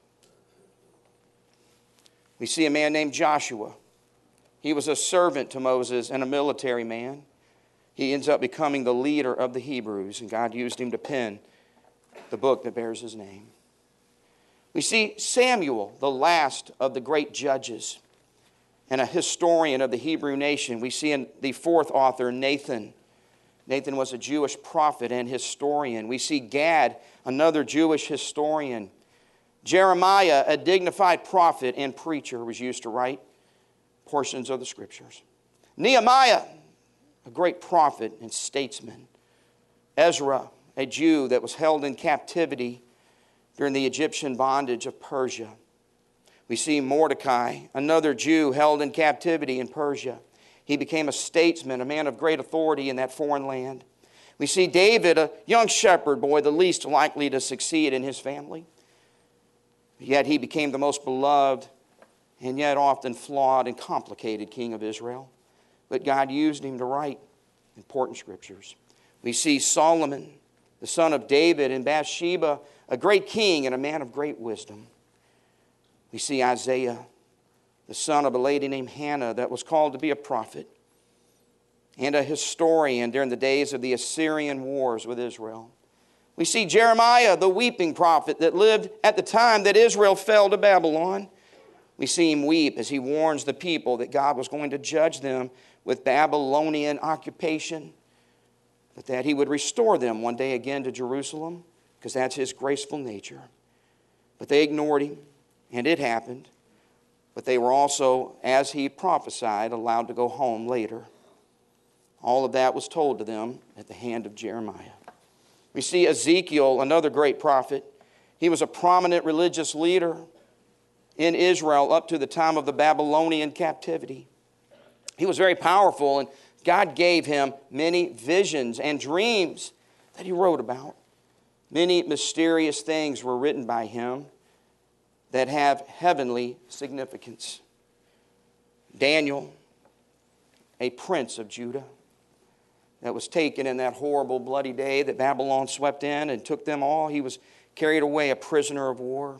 We see a man named Joshua. He was a servant to Moses and a military man. He ends up becoming the leader of the Hebrews, and God used him to pen the book that bears his name. We see Samuel, the last of the great judges and a historian of the Hebrew nation. We see in the fourth author, Nathan. Nathan was a Jewish prophet and historian. We see Gad, another Jewish historian. Jeremiah, a dignified prophet and preacher, was used to write portions of the Scriptures. Nehemiah, a great prophet and statesman. Ezra, a Jew that was held in captivity during the Egyptian bondage of Persia. We see Mordecai, another Jew held in captivity in Persia. He became a statesman, a man of great authority in that foreign land. We see David, a young shepherd boy, the least likely to succeed in his family. Yet he became the most beloved and yet often flawed and complicated king of Israel. But God used him to write important scriptures. We see Solomon, the son of David, and Bathsheba, a great king and a man of great wisdom. We see Isaiah, the son of a lady named Hannah that was called to be a prophet and a historian during the days of the Assyrian wars with Israel. We see Jeremiah, the weeping prophet that lived at the time that Israel fell to Babylon. We see him weep as he warns the people that God was going to judge them with Babylonian occupation, but that he would restore them one day again to Jerusalem, because that's his graceful nature. But they ignored him, and it happened. But they were also, as he prophesied, allowed to go home later. All of that was told to them at the hand of Jeremiah. We see Ezekiel, another great prophet. He was a prominent religious leader in Israel up to the time of the Babylonian captivity. He was very powerful, and God gave him many visions and dreams that he wrote about. Many mysterious things were written by him that have heavenly significance. Daniel, a prince of Judah, that was taken in that horrible, bloody day that Babylon swept in and took them all. He was carried away a prisoner of war,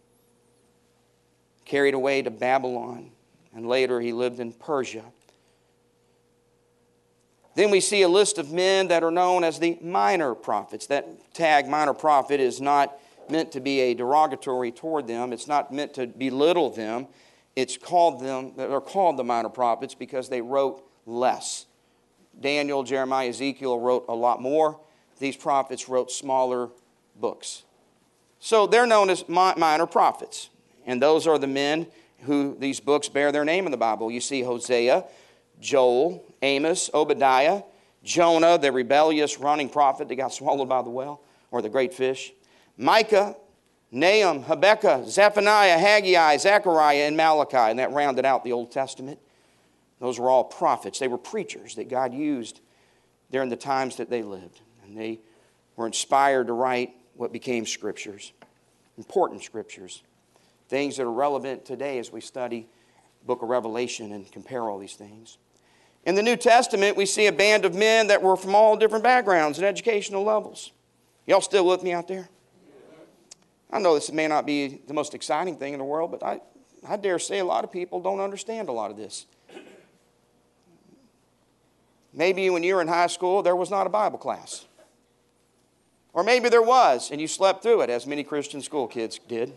carried away to Babylon, and later he lived in Persia. Then we see a list of men that are known as the minor prophets. That tag, minor prophet, is not meant to be a derogatory toward them. It's not meant to belittle them. It's called them, they're called the minor prophets because they wrote less. Daniel, Jeremiah, Ezekiel wrote a lot more. These prophets wrote smaller books. So they're known as minor prophets. And those are the men who these books bear their name in the Bible. You see Hosea, Joel, Amos, Obadiah, Jonah, the rebellious running prophet that got swallowed by the whale or the great fish, Micah, Nahum, Habakkuk, Zephaniah, Haggai, Zechariah, and Malachi. And that rounded out the Old Testament. Those were all prophets. They were preachers that God used during the times that they lived. And they were inspired to write what became scriptures, important scriptures, things that are relevant today as we study the book of Revelation and compare all these things. In the New Testament, we see a band of men that were from all different backgrounds and educational levels. Y'all still with me out there? I know this may not be the most exciting thing in the world, but I, I dare say a lot of people don't understand a lot of this. Maybe when you were in high school, there was not a Bible class. Or maybe there was, and you slept through it, as many Christian school kids did.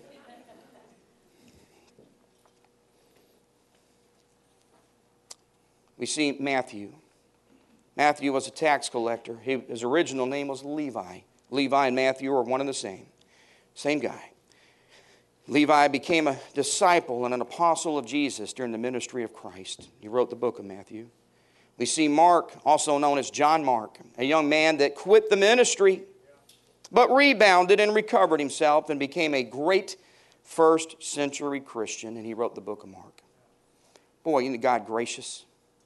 We see Matthew. Matthew was a tax collector. His original name was Levi. Levi and Matthew are one and the same. Same guy. Levi became a disciple and an apostle of Jesus during the ministry of Christ. He wrote the book of Matthew. We see Mark, also known as John Mark, a young man that quit the ministry, but rebounded and recovered himself and became a great first century Christian, and he wrote the book of Mark. Boy, isn't God gracious?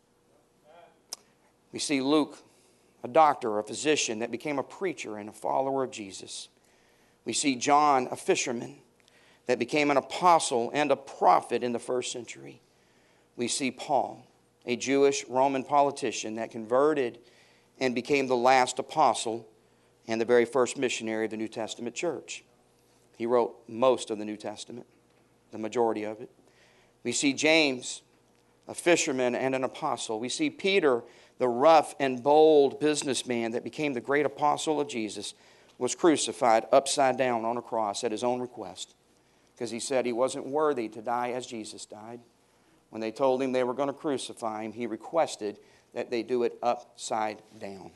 We see Luke, a doctor, a physician that became a preacher and a follower of Jesus. We see John, a fisherman that became an apostle and a prophet in the first century. We see Paul, a Jewish Roman politician that converted and became the last apostle and the very first missionary of the New Testament church. He wrote most of the New Testament, the majority of it. We see James, a fisherman and an apostle. We see Peter, the rough and bold businessman that became the great apostle of Jesus, was crucified upside down on a cross at his own request because he said he wasn't worthy to die as Jesus died. When they told him they were going to crucify him, he requested that they do it upside down.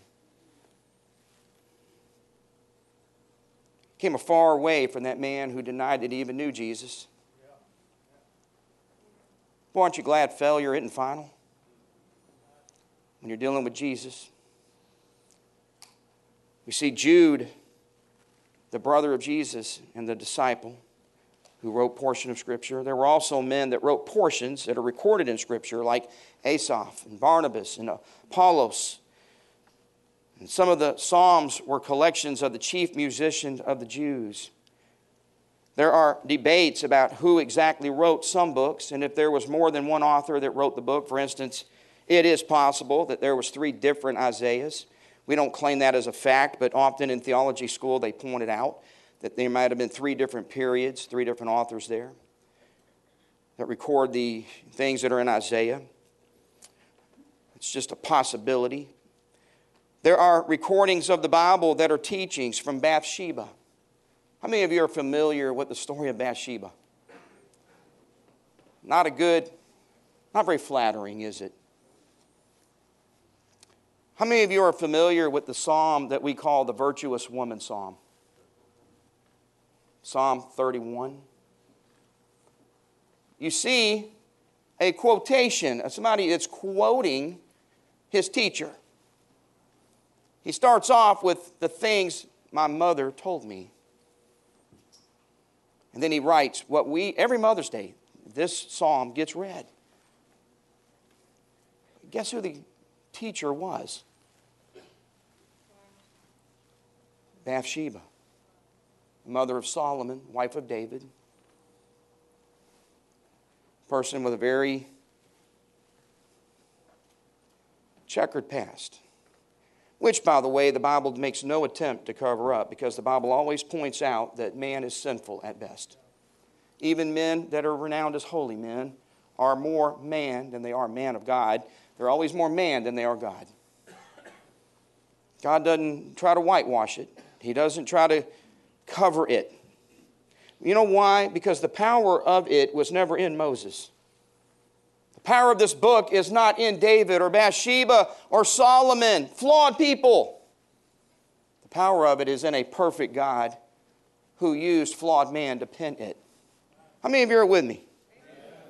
Came a far way from that man who denied that he even knew Jesus. Boy, aren't you glad failure isn't final when you're dealing with Jesus? We see Jude, the brother of Jesus and the disciple who wrote portion of Scripture. There were also men that wrote portions that are recorded in Scripture, like Asaph and Barnabas and Apollos. And some of the Psalms were collections of the chief musicians of the Jews. There are debates about who exactly wrote some books, and if there was more than one author that wrote the book. For instance, it is possible that there was three different Isaiahs. We don't claim that as a fact, but often in theology school they pointed out that there might have been three different periods, three different authors there that record the things that are in Isaiah. It's just a possibility. There are recordings of the Bible that are teachings from Bathsheba. How many of you are familiar with the story of Bathsheba? Not a good, not very flattering, is it? How many of you are familiar with the psalm that we call the virtuous woman psalm? Psalm thirty-one. You see a quotation of somebody that's quoting his teacher. He starts off with the things my mother told me. And then he writes what we, every Mother's Day, this psalm gets read. Guess who the teacher was? Bathsheba, mother of Solomon, wife of David. Person with a very checkered past. Which, by the way, the Bible makes no attempt to cover up because the Bible always points out that man is sinful at best. Even men that are renowned as holy men are more man than they are man of God. They're always more man than they are God. God doesn't try to whitewash it. He doesn't try to cover it. You know why? Because the power of it was never in Moses. The power of this book is not in David or Bathsheba or Solomon, flawed people. The power of it is in a perfect God who used flawed man to pen it. How many of you are with me? Amen.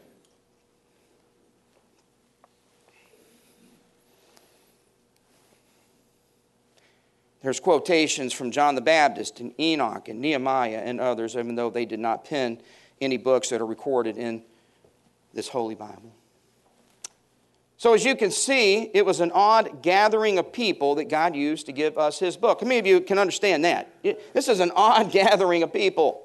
There's quotations from John the Baptist and Enoch and Nehemiah and others, even though they did not pen any books that are recorded in this Holy Bible. So as you can see, it was an odd gathering of people that God used to give us His book. How many of you can understand that? This is an odd gathering of people.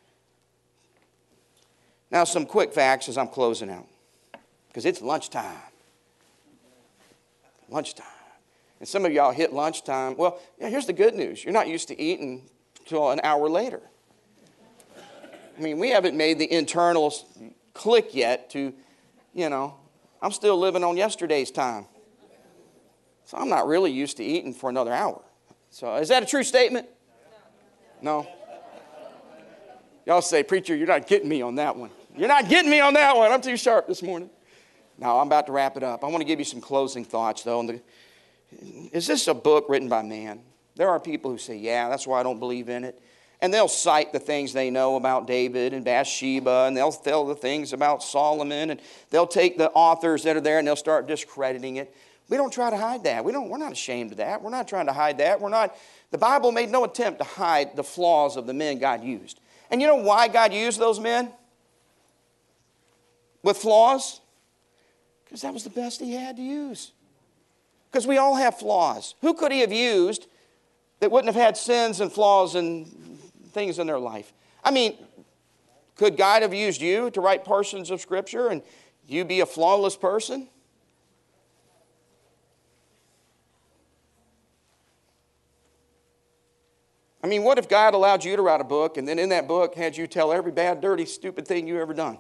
Now some quick facts as I'm closing out. Because it's lunchtime. Lunchtime. And some of y'all hit lunchtime. Well, here's the good news. You're not used to eating until an hour later. I mean, we haven't made the internal click yet to, you know, I'm still living on yesterday's time. So I'm not really used to eating for another hour. So is that a true statement? No? Y'all say, preacher, you're not getting me on that one. You're not getting me on that one. I'm too sharp this morning. No, I'm about to wrap it up. I want to give you some closing thoughts, though. And the, is this a book written by man? There are people who say, yeah, that's why I don't believe in it. And they'll cite the things they know about David and Bathsheba, and they'll tell the things about Solomon, and they'll take the authors that are there and they'll start discrediting it. We don't try to hide that. We don't, we're not ashamed of that. We're not trying to hide that. We're not, the Bible made no attempt to hide the flaws of the men God used. And you know why God used those men with flaws? Because that was the best he had to use. Because we all have flaws. Who could he have used that wouldn't have had sins and flaws and things in their life? I mean, could God have used you to write portions of Scripture and you be a flawless person? I mean, what if God allowed you to write a book and then in that book had you tell every bad, dirty, stupid thing you ever done?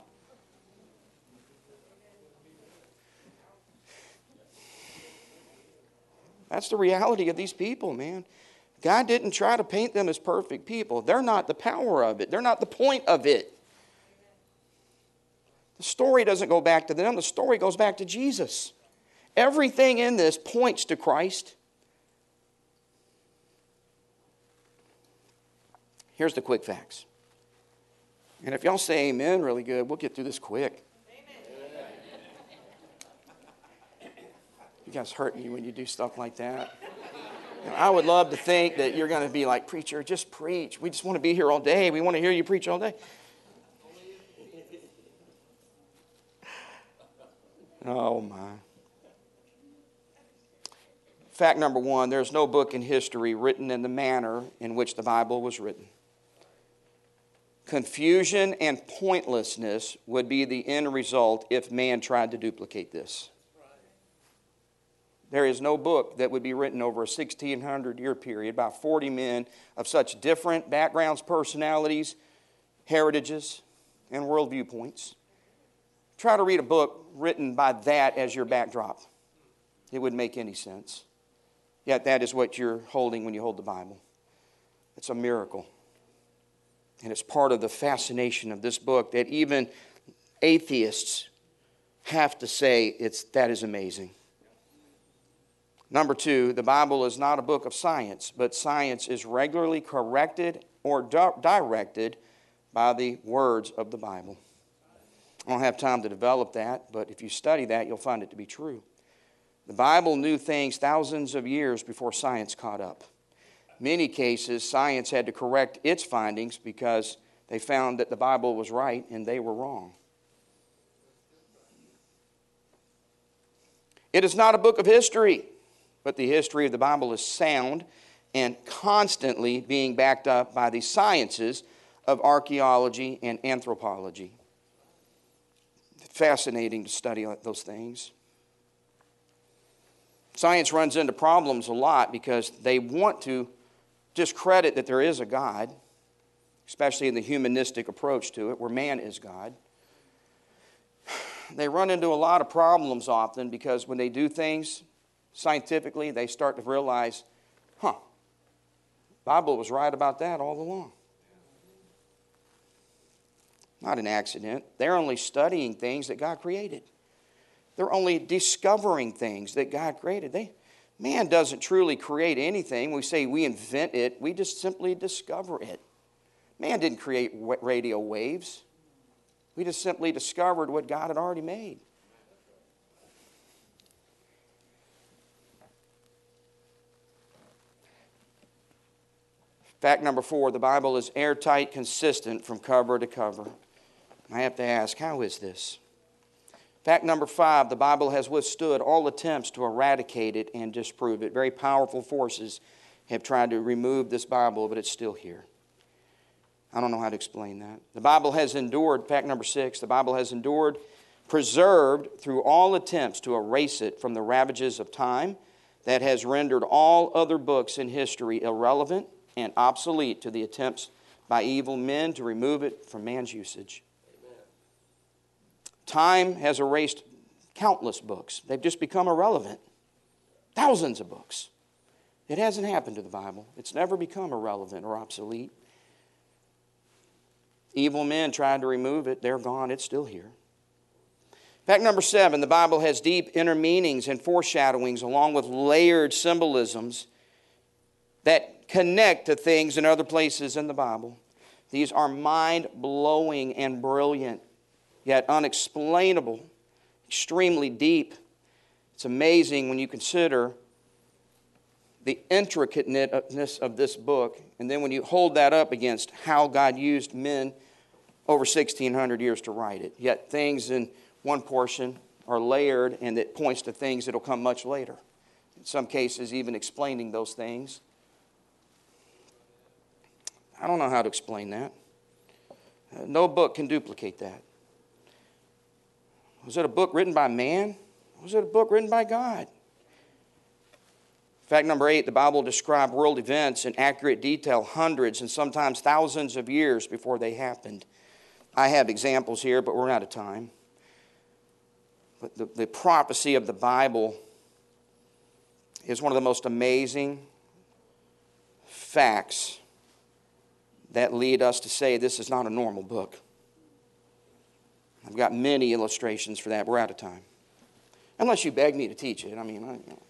That's the reality of these people, man. God didn't try to paint them as perfect people. They're not the power of it. They're not the point of it. The story doesn't go back to them. The story goes back to Jesus. Everything in this points to Christ. Here's the quick facts. And if y'all say amen really good, we'll get through this quick. You guys hurt me when you do stuff like that. I would love to think that you're going to be like, preacher, just preach. We just want to be here all day. We want to hear you preach all day. Oh, my. Fact number one, there's no book in history written in the manner in which the Bible was written. Confusion and pointlessness would be the end result if man tried to duplicate this. There is no book that would be written over a sixteen hundred year period by forty men of such different backgrounds, personalities, heritages, and world viewpoints. Try to read a book written by that as your backdrop. It wouldn't make any sense. Yet that is what you're holding when you hold the Bible. It's a miracle. And it's part of the fascination of this book that even atheists have to say it's that is amazing. Number two, the Bible is not a book of science, but science is regularly corrected or di- directed by the words of the Bible. I don't have time to develop that, but if you study that, you'll find it to be true. The Bible knew things thousands of years before science caught up. In many cases, science had to correct its findings because they found that the Bible was right and they were wrong. It is not a book of history, but the history of the Bible is sound and constantly being backed up by the sciences of archaeology and anthropology. Fascinating to study those things. Science runs into problems a lot because they want to discredit that there is a God, especially in the humanistic approach to it, where man is God. They run into a lot of problems often because when they do things scientifically, they start to realize, huh, the Bible was right about that all along. Not an accident. They're only studying things that God created. They're only discovering things that God created. They, man doesn't truly create anything. We say we invent it. We just simply discover it. Man didn't create radio waves. We just simply discovered what God had already made. Fact number four, the Bible is airtight, consistent from cover to cover. I have to ask, how is this? Fact number five, the Bible has withstood all attempts to eradicate it and disprove it. Very powerful forces have tried to remove this Bible, but it's still here. I don't know how to explain that. The Bible has endured, fact number six, the Bible has endured, preserved through all attempts to erase it from the ravages of time that has rendered all other books in history irrelevant and obsolete to the attempts by evil men to remove it from man's usage. Amen. Time has erased countless books. They've just become irrelevant. Thousands of books. It hasn't happened to the Bible. It's never become irrelevant or obsolete. Evil men tried to remove it. They're gone. It's still here. Fact number seven, the Bible has deep inner meanings and foreshadowings along with layered symbolisms that connect to things in other places in the Bible. These are mind-blowing and brilliant, yet unexplainable, extremely deep. It's amazing when you consider the intricateness of this book, and then when you hold that up against how God used men over sixteen hundred years to write it. Yet things in one portion are layered and that points to things that will come much later. In some cases, even explaining those things. I don't know how to explain that. Uh, no book can duplicate that. Was it a book written by man? Was it a book written by God? Fact number eight, the Bible described world events in accurate detail hundreds and sometimes thousands of years before they happened. I have examples here, but we're out of time. But the, the prophecy of the Bible is one of the most amazing facts that lead us to say this is not a normal book. I've got many illustrations for that. We're out of time. Unless you beg me to teach it. I mean, I, you know.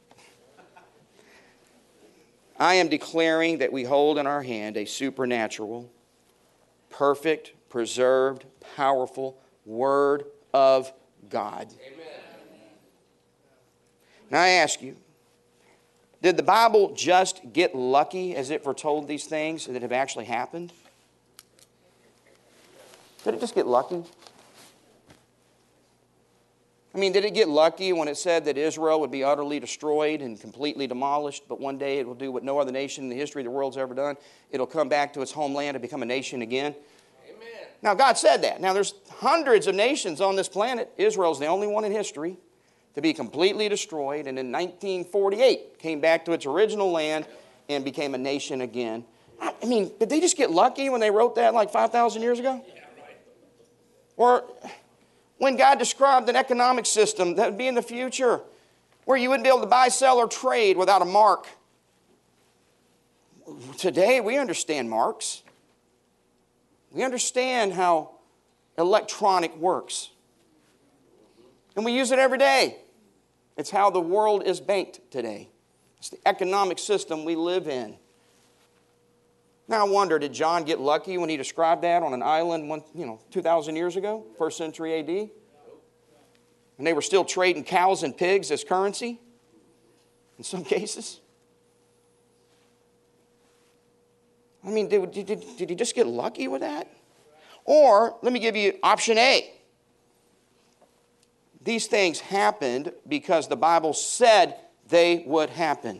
I am declaring that we hold in our hand a supernatural, perfect, preserved, powerful Word of God. Amen. Now I ask you, did the Bible just get lucky as it foretold these things that have actually happened? Did it just get lucky? I mean, did it get lucky when it said that Israel would be utterly destroyed and completely demolished, but one day it will do what no other nation in the history of the world's ever done? It'll come back to its homeland and become a nation again? Amen. Now, God said that. Now, there's hundreds of nations on this planet. Israel's the only one in history to be completely destroyed, and in nineteen forty-eight came back to its original land and became a nation again. I mean, did they just get lucky when they wrote that like five thousand years ago? Yeah, right. Or when God described an economic system that would be in the future where you wouldn't be able to buy, sell, or trade without a mark. Today, we understand marks. We understand how electronic works. And we use it every day. It's how the world is banked today. It's the economic system we live in. Now I wonder, did John get lucky when he described that on an island, one, you know, two thousand years ago, first century A D? And they were still trading cows and pigs as currency in some cases? I mean, did, did, did he just get lucky with that? Or, let me give you option A. These things happened because the Bible said they would happen.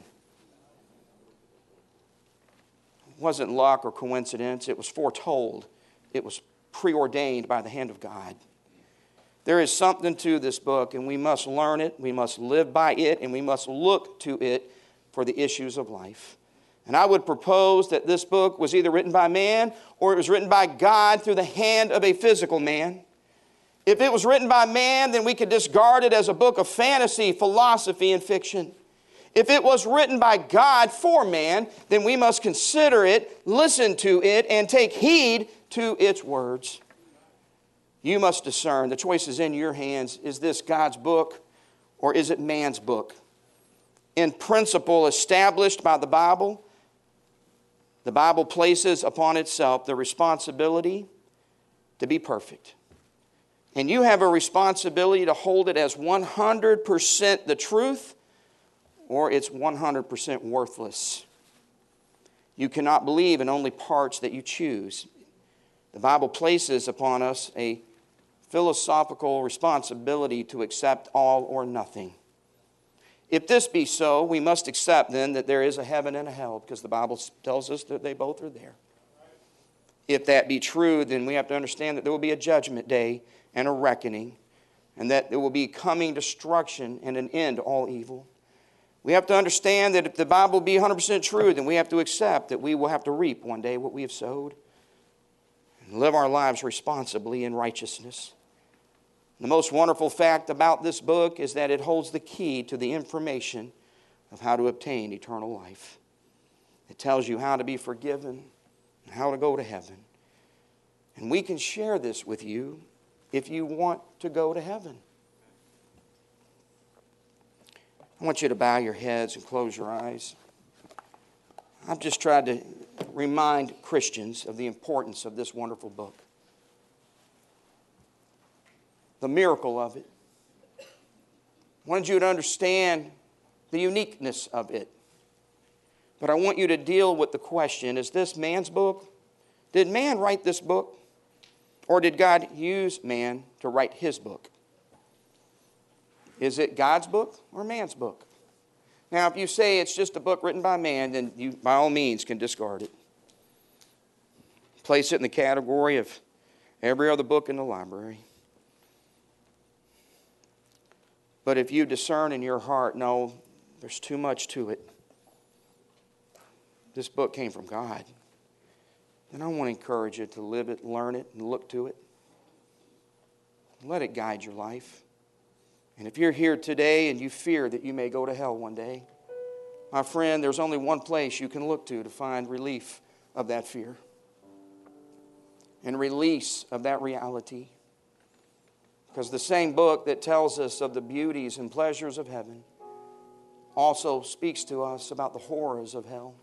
It wasn't luck or coincidence. It was foretold. It was preordained by the hand of God. There is something to this book, and we must learn it, we must live by it, and we must look to it for the issues of life. And I would propose that this book was either written by man or it was written by God through the hand of a physical man. If it was written by man, then we could discard it as a book of fantasy, philosophy, and fiction. If it was written by God for man, then we must consider it, listen to it, and take heed to its words. You must discern. The choice is in your hands. Is this God's book or is it man's book? In principle established by the Bible, the Bible places upon itself the responsibility to be perfect. And you have a responsibility to hold it as one hundred percent the truth, or it's one hundred percent worthless. You cannot believe in only parts that you choose. The Bible places upon us a philosophical responsibility to accept all or nothing. If this be so, we must accept then that there is a heaven and a hell, because the Bible tells us that they both are there. If that be true, then we have to understand that there will be a judgment day and a reckoning, and that there will be coming destruction and an end to all evil. We have to understand that if the Bible be one hundred percent true, then we have to accept that we will have to reap one day what we have sowed and live our lives responsibly in righteousness. The most wonderful fact about this book is that it holds the key to the information of how to obtain eternal life. It tells you how to be forgiven and how to go to heaven. And we can share this with you if you want to go to heaven. I want you to bow your heads and close your eyes. I've just tried to remind Christians of the importance of this wonderful book. The miracle of it. I wanted you to understand the uniqueness of it. But I want you to deal with the question, is this man's book? Did man write this book? Or did God use man to write his book? Is it God's book or man's book? Now, if you say it's just a book written by man, then you, by all means, can discard it. Place it in the category of every other book in the library. But if you discern in your heart, no, there's too much to it. This book came from God. Then I want to encourage you to live it, learn it, and look to it. Let it guide your life. And if you're here today and you fear that you may go to hell one day, my friend, there's only one place you can look to to find relief of that fear and release of that reality. Because the same book that tells us of the beauties and pleasures of heaven also speaks to us about the horrors of hell.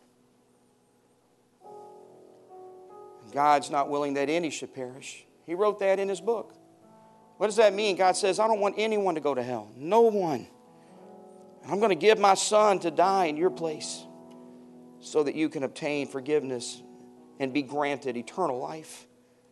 And God's not willing that any should perish. He wrote that in His book. What does that mean? God says, I don't want anyone to go to hell. No one. I'm going to give my Son to die in your place so that you can obtain forgiveness and be granted eternal life.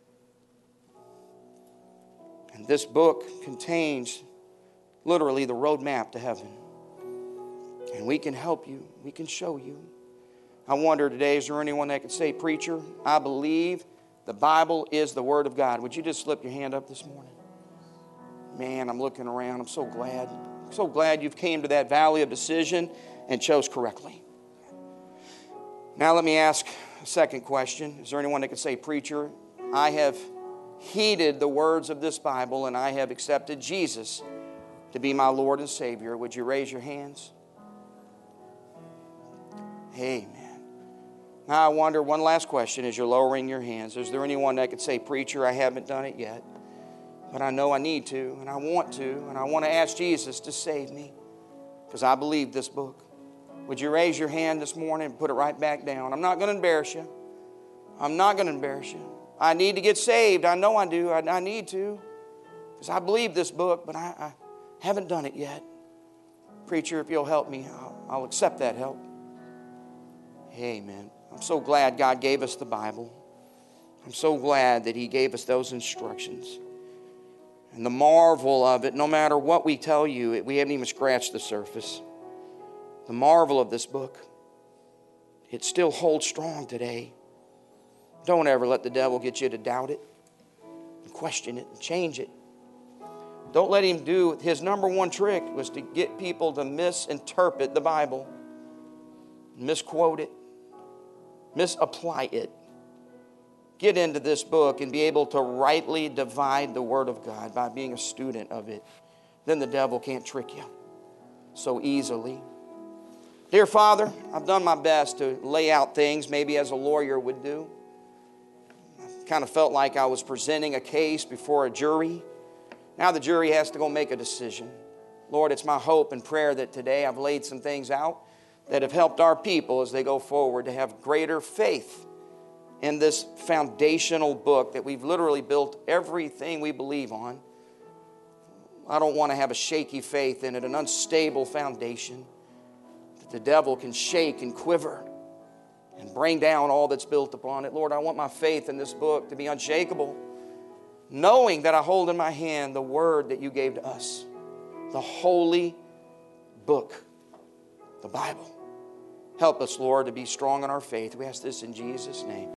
And this book contains literally the roadmap to heaven. And we can help you. We can show you. I wonder today, is there anyone that could say, preacher, I believe the Bible is the Word of God? Would you just slip your hand up this morning? Man, I'm looking around. I'm so glad. I'm so glad you've came to that valley of decision and chose correctly. Now let me ask a second question. Is there anyone that could say, preacher, I have heeded the words of this Bible and I have accepted Jesus to be my Lord and Savior? Would you raise your hands? Amen. Now I wonder, one last question as you're lowering your hands. Is there anyone that could say, preacher, I haven't done it yet, but I know I need to and I want to, and I want to ask Jesus to save me because I believe this book? Would you raise your hand this morning and put it right back down? I'm not going to embarrass you. I'm not going to embarrass you. I need to get saved. I know I do. I, I need to because I believe this book, but I, I haven't done it yet. Preacher, if you'll help me, I'll, I'll accept that help. Amen. I'm so glad God gave us the Bible. I'm so glad that He gave us those instructions. And the marvel of it, no matter what we tell you, we haven't even scratched the surface. The marvel of this book, it still holds strong today. Don't ever let the devil get you to doubt it, and question it, and change it. Don't let him do, his number one trick was to get people to misinterpret the Bible, misquote it, misapply it. Get into this book and be able to rightly divide the Word of God by being a student of it. Then the devil can't trick you so easily. Dear Father, I've done my best to lay out things maybe as a lawyer would do. I kind of felt like I was presenting a case before a jury. Now the jury has to go make a decision. Lord, it's my hope and prayer that today I've laid some things out that have helped our people as they go forward to have greater faith in this foundational book that we've literally built everything we believe on. I don't want to have a shaky faith in it, an unstable foundation that the devil can shake and quiver and bring down all that's built upon it. Lord, I want my faith in this book to be unshakable, knowing that I hold in my hand the Word that you gave to us, the holy book, the Bible. Help us, Lord, to be strong in our faith. We ask this in Jesus' name.